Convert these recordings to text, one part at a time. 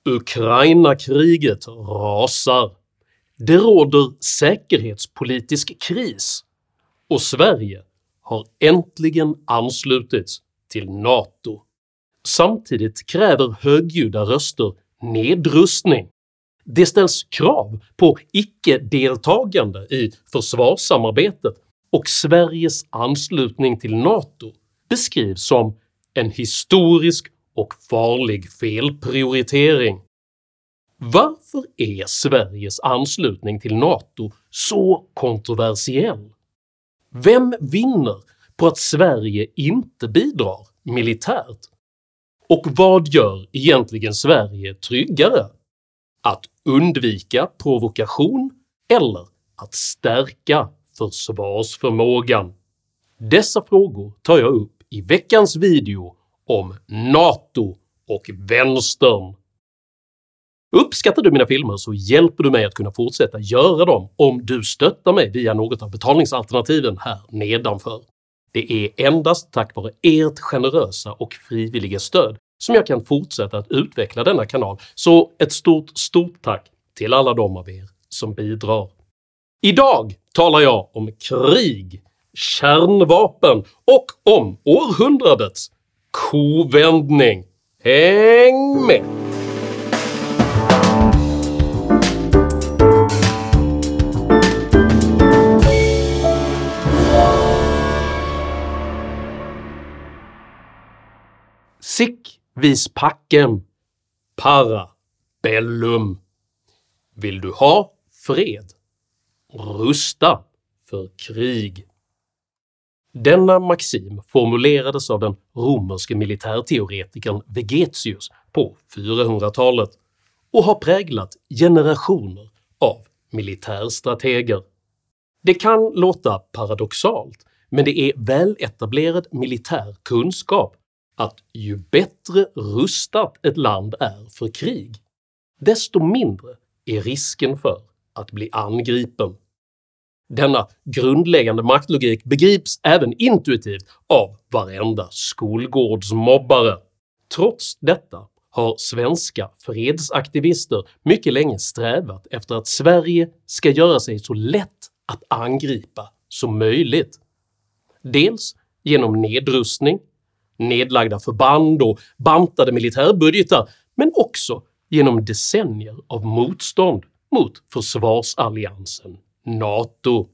Ukraina-kriget rasar, det råder säkerhetspolitisk kris och Sverige har äntligen anslutits till NATO. Samtidigt kräver högljudda röster nedrustning. Det ställs krav på icke-deltagande i försvarssamarbetet och Sveriges anslutning till NATO beskrivs som en historisk och farlig felprioritering. Varför är Sveriges anslutning till NATO så kontroversiell? Vem vinner på att Sverige inte bidrar militärt? Och vad gör egentligen Sverige tryggare? Att undvika provokation eller att stärka försvarsförmågan? Dessa frågor tar jag upp i veckans video om NATO och vänstern. Uppskattar du mina filmer så hjälper du mig att kunna fortsätta göra dem om du stöttar mig via något av betalningsalternativen här nedanför. Det är endast tack vare ert generösa och frivilliga stöd som jag kan fortsätta att utveckla denna kanal, så ett stort tack till alla de av er som bidrar. Idag talar jag om krig, kärnvapen och om århundradets kovändning. Häng med! Sic vis pacem, para bellum. Vill du ha fred? Rusta för krig. Denna maxim formulerades av den romerske militärteoretikern Vegetius på 400-talet och har präglat generationer av militärstrateger. Det kan låta paradoxalt, men det är väletablerad militär kunskap att ju bättre rustat ett land är för krig, desto mindre är risken för att bli angripen. Denna grundläggande maktlogik begrips även intuitivt av varenda skolgårdsmobbare. Trots detta har svenska fredsaktivister mycket länge strävat efter att Sverige ska göra sig så lätt att angripa som möjligt. Dels genom nedrustning, nedlagda förband och bantade militärbudgetar, men också genom decennier av motstånd mot försvarsalliansen NATO.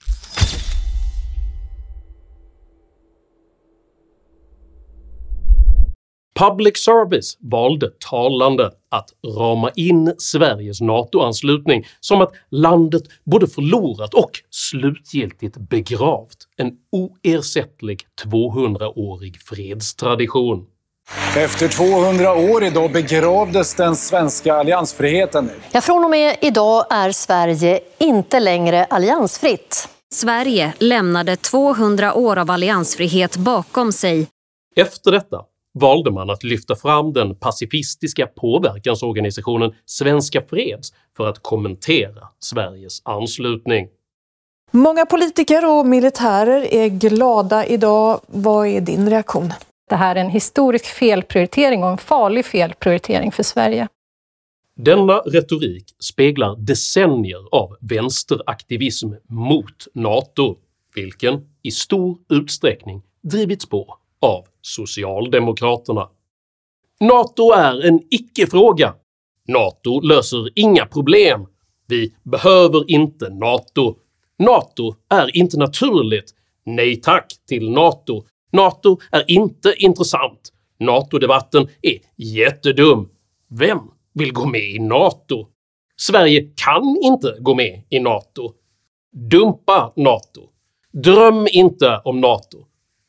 Public Service valde talande att rama in Sveriges NATO-anslutning som att landet både förlorat och slutgiltigt begravt en oersättlig 200-årig fredstradition. Efter 200 år idag begravdes den svenska alliansfriheten. Ja, från och med idag är Sverige inte längre alliansfritt. Sverige lämnade 200 år av alliansfrihet bakom sig. Efter detta valde man att lyfta fram den pacifistiska påverkansorganisationen Svenska Freds för att kommentera Sveriges anslutning. Många politiker och militärer är glada idag. Vad är din reaktion? Det här är en historisk felprioritering och en farlig felprioritering för Sverige. Denna retorik speglar decennier av vänsteraktivism mot NATO, vilken i stor utsträckning drivits på av Socialdemokraterna. NATO är en icke-fråga. NATO löser inga problem. Vi behöver inte NATO. NATO är inte naturligt. Nej tack till NATO. NATO är inte intressant. NATO-debatten är jättedum. Vem vill gå med i NATO? Sverige kan inte gå med i NATO. Dumpa NATO. Dröm inte om NATO.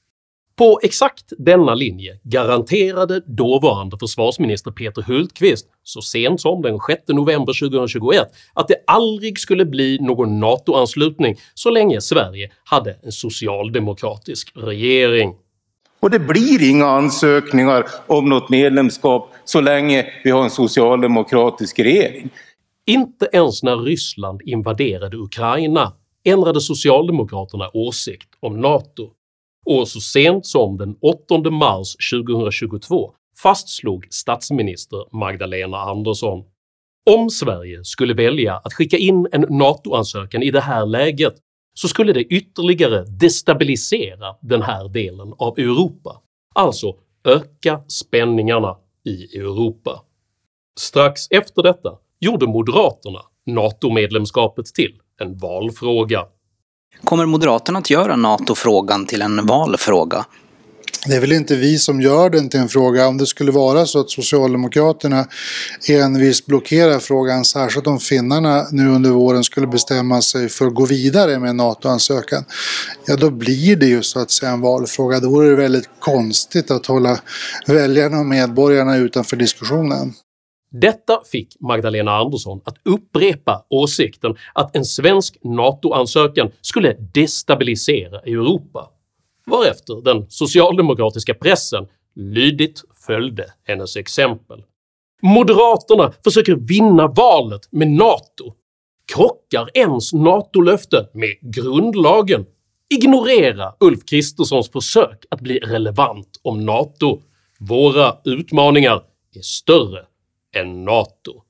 På exakt denna linje garanterade dåvarande försvarsminister Peter Hultqvist så sent som den 6 november 2021 att det aldrig skulle bli någon NATO-anslutning så länge Sverige hade en socialdemokratisk regering. Och det blir inga ansökningar om något medlemskap så länge vi har en socialdemokratisk regering. Inte ens när Ryssland invaderade Ukraina ändrade Socialdemokraterna åsikt om NATO. Och så sent som den 8 mars 2022 fastslog statsminister Magdalena Andersson: om Sverige skulle välja att skicka in en NATO-ansökan i det här läget så skulle det ytterligare destabilisera den här delen av Europa, alltså öka spänningarna i Europa. Strax efter detta gjorde Moderaterna NATO-medlemskapet till en valfråga. Kommer Moderaterna att göra NATO-frågan till en valfråga? Det är väl inte vi som gör den till en fråga. Om det skulle vara så att Socialdemokraterna envist blockerar frågan, särskilt om finnarna nu under våren skulle bestämma sig för att gå vidare med NATO-ansökan, ja då blir det ju så att säga en valfråga. Då vore det väldigt konstigt att hålla väljarna och medborgarna utanför diskussionen. Detta fick Magdalena Andersson att upprepa åsikten att en svensk NATO-ansökan skulle destabilisera Europa, varefter den socialdemokratiska pressen lydigt följde hennes exempel. Moderaterna försöker vinna valet med NATO, krockar ens NATO-löfte med grundlagen, ignorera Ulf Kristerssons försök att bli relevant om NATO. Våra utmaningar är större än NATO.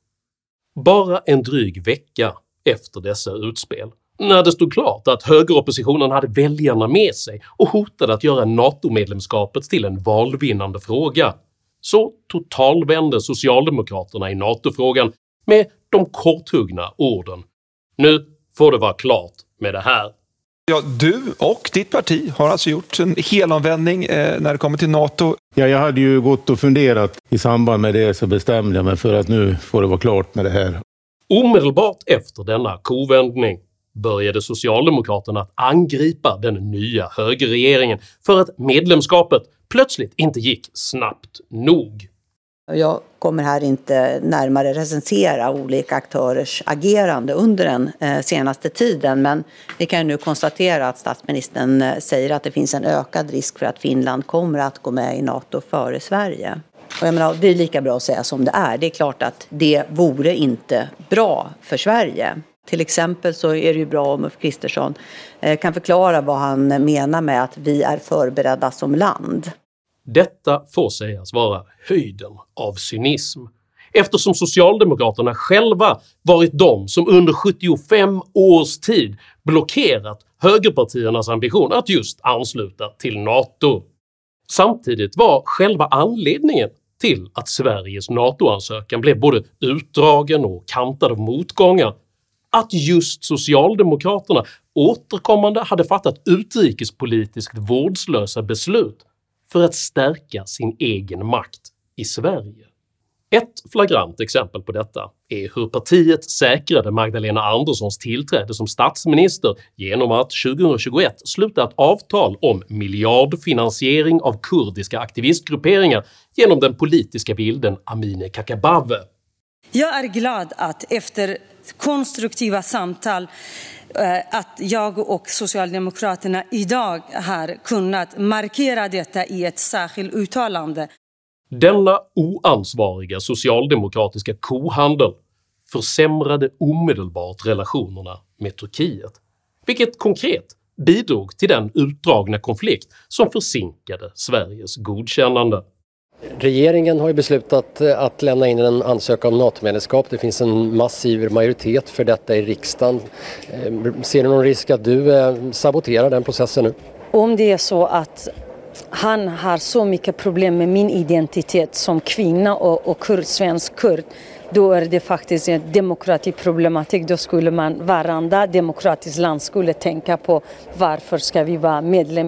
Bara en dryg vecka efter dessa utspel, när det stod klart att högeroppositionen hade väljarna med sig och hotade att göra NATO-medlemskapet till en valvinnande fråga, så totalvände Socialdemokraterna i NATO-frågan med de korthuggna orden: nu får det vara klart med det här. Ja, du och ditt parti har alltså gjort en helomvändning när det kommer till NATO. Ja, jag hade ju gått och funderat i samband med det, så bestämde jag mig för att nu får det vara klart med det här. Omedelbart efter denna kovändning började Socialdemokraterna att angripa den nya högerregeringen för att medlemskapet plötsligt inte gick snabbt nog. Jag kommer här inte närmare recensera olika aktörers agerande under den senaste tiden, men vi kan nu konstatera att statsministern säger att det finns en ökad risk för att Finland kommer att gå med i NATO före Sverige. Och jag menar, det är lika bra att säga som det är. Det är klart att det vore inte bra för Sverige. Till exempel så är det ju bra om Ulf Kristersson kan förklara vad han menar med att vi är förberedda som land. Detta får sägas vara höjden av cynism, eftersom Socialdemokraterna själva varit de som under 75 års tid blockerat högerpartiernas ambition att just ansluta till NATO. Samtidigt var själva anledningen till att Sveriges NATO-ansökan blev både utdragen och kantad av motgångar att just Socialdemokraterna återkommande hade fattat utrikespolitiskt vårdslösa beslut för att stärka sin egen makt i Sverige. Ett flagrant exempel på detta är hur partiet säkrade Magdalena Anderssons tillträde som statsminister genom att 2021 sluta ett avtal om miljardfinansiering av kurdiska aktivistgrupperingar genom den politiska vilden Amineh Kakabaveh. Jag är glad att efter konstruktiva samtal att jag och Socialdemokraterna idag har kunnat markera detta i ett särskilt uttalande. Denna oansvariga socialdemokratiska kohandel försämrade omedelbart relationerna med Turkiet, vilket konkret bidrog till den utdragna konflikt som försinkade Sveriges godkännande. Regeringen har ju beslutat att lämna in en ansökan om NATO-medlemskap. Det finns en massiv majoritet för detta i riksdagen. Ser du någon risk att du saboterar den processen nu? Om det är så att han har så mycket problem med min identitet som kvinna och svensk kurd, då är det faktiskt en demokratiproblematik. Då skulle man varenda demokratiskt land skulle tänka på varför ska vi vara medlem.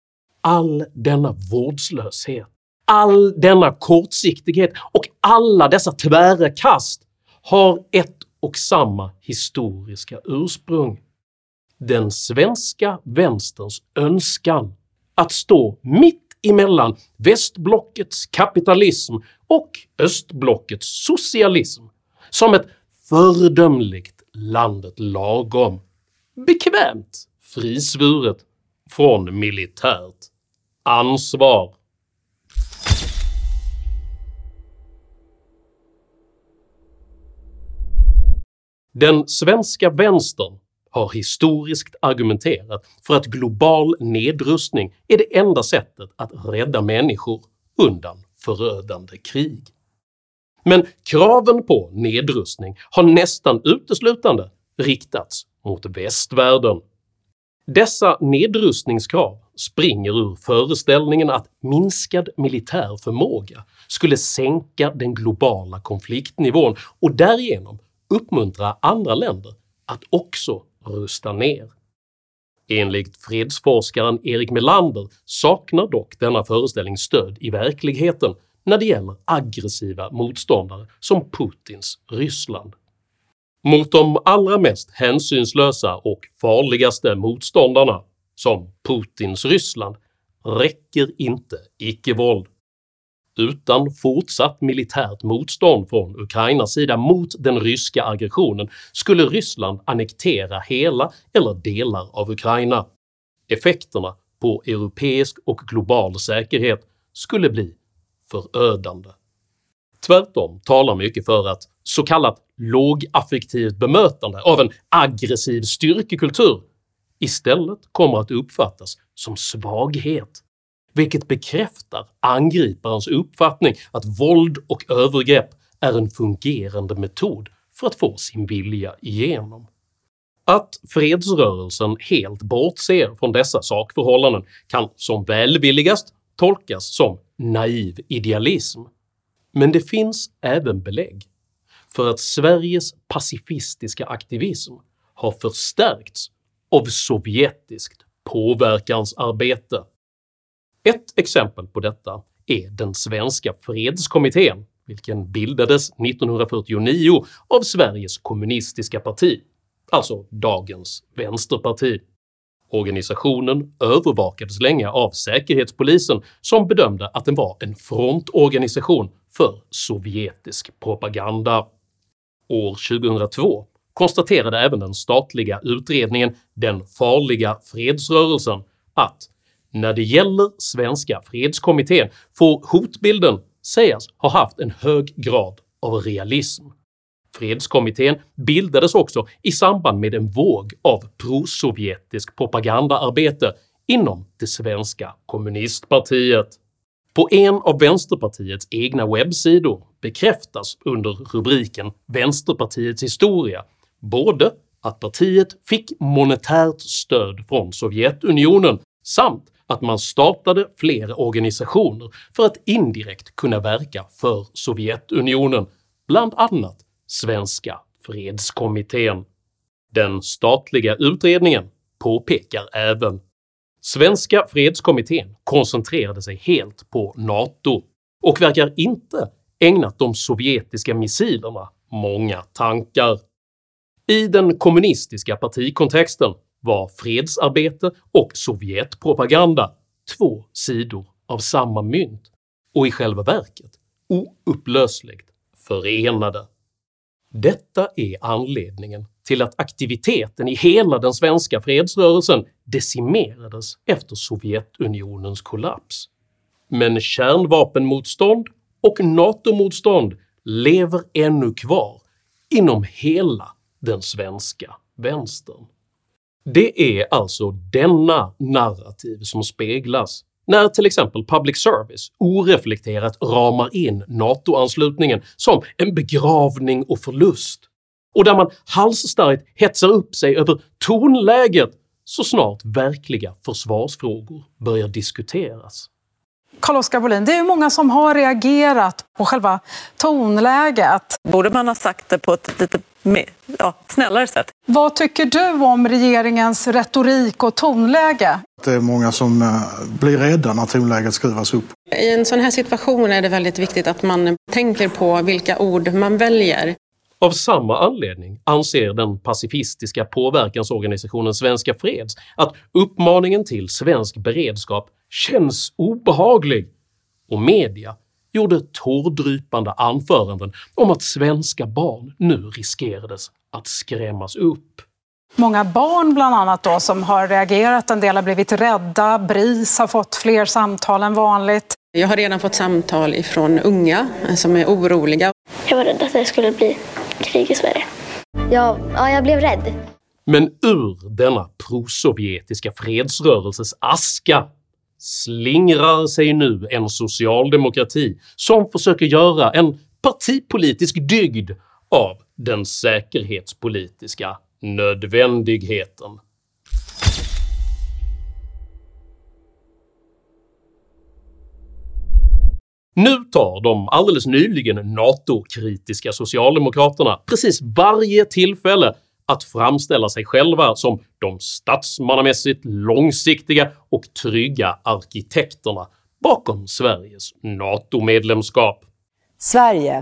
All denna vårdslöshet, all denna kortsiktighet och alla dessa tvära kast har ett och samma historiska ursprung. Den svenska vänsterns önskan att stå mitt emellan västblockets kapitalism och östblockets socialism som ett föredömligt landet lagom, bekvämt frisvuret från militärt ansvar. Den svenska vänstern har historiskt argumenterat för att global nedrustning är det enda sättet att rädda människor undan förödande krig. Men kraven på nedrustning har nästan uteslutande riktats mot västvärlden. Dessa nedrustningskrav springer ur föreställningen att minskad militär förmåga skulle sänka den globala konfliktnivån och därigenom uppmuntra andra länder att också rusta ner. Enligt fredsforskaren Erik Melander saknar dock denna föreställning stöd i verkligheten när det gäller aggressiva motståndare som Putins Ryssland. Mot de allra mest hänsynslösa och farligaste motståndarna, som Putins Ryssland, räcker inte icke-våld. Utan fortsatt militärt motstånd från Ukrainas sida mot den ryska aggressionen skulle Ryssland annektera hela eller delar av Ukraina. Effekterna på europeisk och global säkerhet skulle bli förödande. Tvärtom talar mycket för att så kallat lågaffektivt bemötande av en aggressiv styrkekultur istället kommer att uppfattas som svaghet, vilket bekräftar angriparens uppfattning att våld och övergrepp är en fungerande metod för att få sin vilja igenom. Att fredsrörelsen helt bortser från dessa sakförhållanden kan som välvilligast tolkas som naiv idealism, men det finns även belägg för att Sveriges pacifistiska aktivism har förstärkts av sovjetiskt påverkansarbete. Ett exempel på detta är den svenska fredskommittén, vilken bildades 1949 av Sveriges kommunistiska parti, alltså dagens vänsterparti. Organisationen övervakades länge av Säkerhetspolisen som bedömde att den var en frontorganisation för sovjetisk propaganda. År 2002 konstaterade även den statliga utredningen “Den farliga fredsrörelsen” att när det gäller Svenska fredskommittén får hotbilden sägas ha haft en hög grad av realism. Fredskommittén bildades också i samband med en våg av prosovjetisk propagandaarbete inom det svenska kommunistpartiet. På en av Vänsterpartiets egna webbsidor bekräftas under rubriken “Vänsterpartiets historia” både att partiet fick monetärt stöd från Sovjetunionen samt att man startade flera organisationer för att indirekt kunna verka för Sovjetunionen, bland annat Svenska fredskommittén. Den statliga utredningen påpekar även Svenska fredskommittén koncentrerade sig helt på NATO och verkar inte ägnat de sovjetiska missilerna många tankar. I den kommunistiska partikontexten var fredsarbete och sovjetpropaganda två sidor av samma mynt och i själva verket oupplösligt förenade. Detta är anledningen till att aktiviteten i hela den svenska fredsrörelsen decimerades efter Sovjetunionens kollaps. Men kärnvapenmotstånd och NATO-motstånd lever ännu kvar inom hela den svenska vänstern. Det är alltså denna narrativ som speglas när till exempel public service oreflekterat ramar in NATO-anslutningen som en begravning och förlust, och där man halsstarrigt hetsar upp sig över tonläget så snart verkliga försvarsfrågor börjar diskuteras. Carl-Oskar Bohlin, det är ju många som har reagerat på själva tonläget. Borde man ha sagt det på ett lite snällare sätt? Vad tycker du om regeringens retorik och tonläge? Det är många som blir rädda när tonläget skruvas upp. I en sån här situation är det väldigt viktigt att man tänker på vilka ord man väljer. Av samma anledning anser den pacifistiska påverkansorganisationen Svenska Freds att uppmaningen till svensk beredskap känns obehaglig, och media gjorde tårdrypande anföranden om att svenska barn nu riskerades att skrämmas upp. Många barn bland annat då som har reagerat, en del har blivit rädda, BRIS har fått fler samtal än vanligt. Jag har redan fått samtal ifrån unga som är oroliga. Jag var rädd att det skulle bli krig i Sverige. Ja, jag blev rädd. Men ur denna prosovjetiska fredsrörelses aska slingrar sig nu en socialdemokrati som försöker göra en partipolitisk dygd av den säkerhetspolitiska nödvändigheten. Nu tar de alldeles nyligen NATO-kritiska socialdemokraterna precis varje tillfälle att framställa sig själva som de statsmannamässigt långsiktiga och trygga arkitekterna bakom Sveriges NATO-medlemskap. Sverige,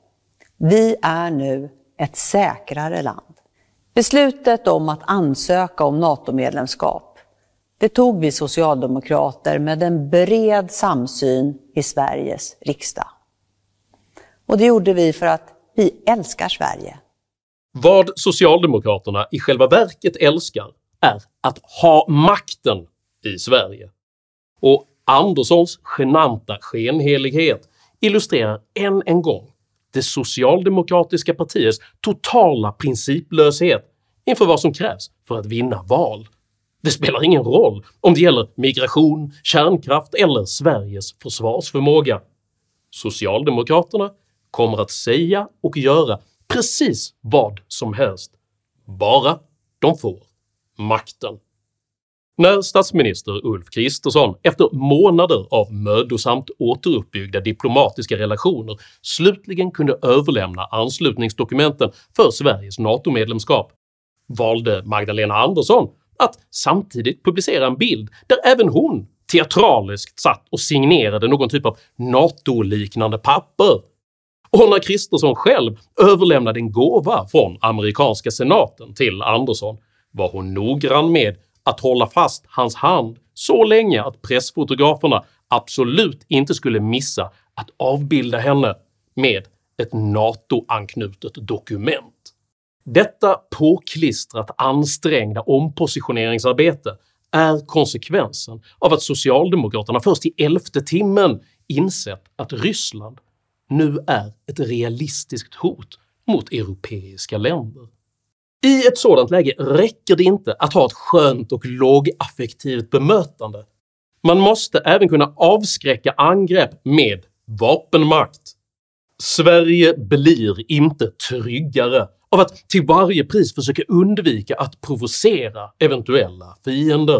vi är nu ett säkrare land. Beslutet om att ansöka om NATO-medlemskap, det tog vi socialdemokrater med en bred samsyn i Sveriges riksdag. Och det gjorde vi för att vi älskar Sverige. Vad socialdemokraterna i själva verket älskar är att ha makten i Sverige. Och Anderssons genanta skenhelighet illustrerar än en gång det socialdemokratiska partiets totala principlöshet inför vad som krävs för att vinna val. Det spelar ingen roll om det gäller migration, kärnkraft eller Sveriges försvarsförmåga. Socialdemokraterna kommer att säga och göra precis vad som helst, bara de får makten. När statsminister Ulf Kristersson efter månader av mödosamt återuppbyggda diplomatiska relationer slutligen kunde överlämna anslutningsdokumenten för Sveriges NATO-medlemskap valde Magdalena Andersson att samtidigt publicera en bild där även hon teatraliskt satt och signerade någon typ av NATO-liknande papper. Och när Kristersson själv överlämnade en gåva från amerikanska senaten till Andersson var hon noggrann med att hålla fast hans hand så länge att pressfotograferna absolut inte skulle missa att avbilda henne med ett NATO-anknutet dokument. Detta påklistrat ansträngda ompositioneringsarbete är konsekvensen av att socialdemokraterna först i 11:e timmen insett att Ryssland nu är ett realistiskt hot mot europeiska länder. I ett sådant läge räcker det inte att ha ett skönt och lågaffektivt bemötande. Man måste även kunna avskräcka angrepp med vapenmakt. Sverige blir inte tryggare av att till varje pris försöka undvika att provocera eventuella fiender.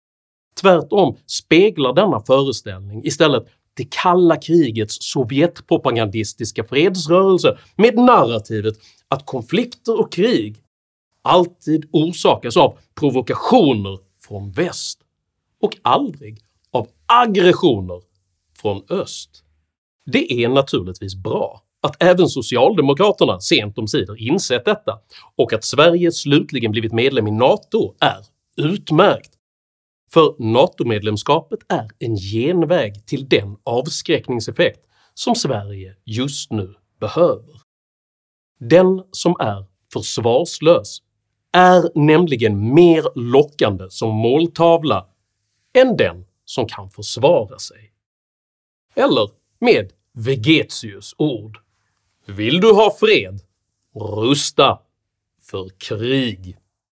Tvärtom speglar denna föreställning istället det kalla krigets sovjetpropagandistiska fredsrörelse med narrativet att konflikter och krig alltid orsakas av provokationer från väst och aldrig av aggressioner från öst. Det är naturligtvis bra att även socialdemokraterna sent omsider insett detta, och att Sverige slutligen blivit medlem i NATO är utmärkt. För NATO-medlemskapet är en genväg till den avskräckningseffekt som Sverige just nu behöver. Den som är försvarslös är nämligen mer lockande som måltavla än den som kan försvara sig. Eller med Vegetius ord: vill du ha fred? Rusta för krig.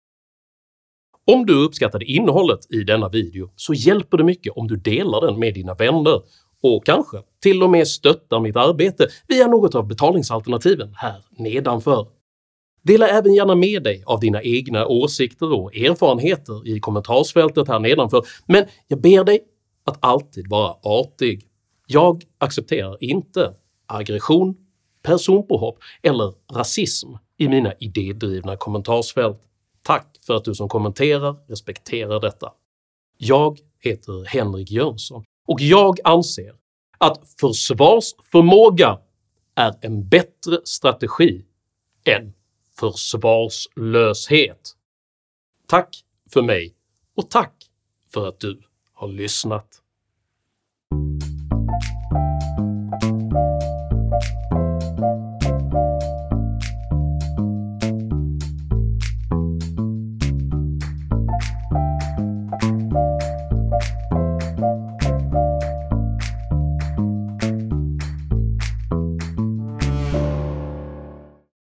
Om du uppskattade innehållet i denna video så hjälper det mycket om du delar den med dina vänner och kanske till och med stöttar mitt arbete via något av betalningsalternativen här nedanför. Dela även gärna med dig av dina egna åsikter och erfarenheter i kommentarsfältet här nedanför, men jag ber dig att alltid vara artig. Jag accepterar inte aggression, personpåhopp eller rasism i mina idédrivna kommentarsfält. Tack för att du som kommenterar respekterar detta. Jag heter Henrik Jönsson och jag anser att försvarsförmåga är en bättre strategi än försvarslöshet. Tack för mig och tack för att du har lyssnat.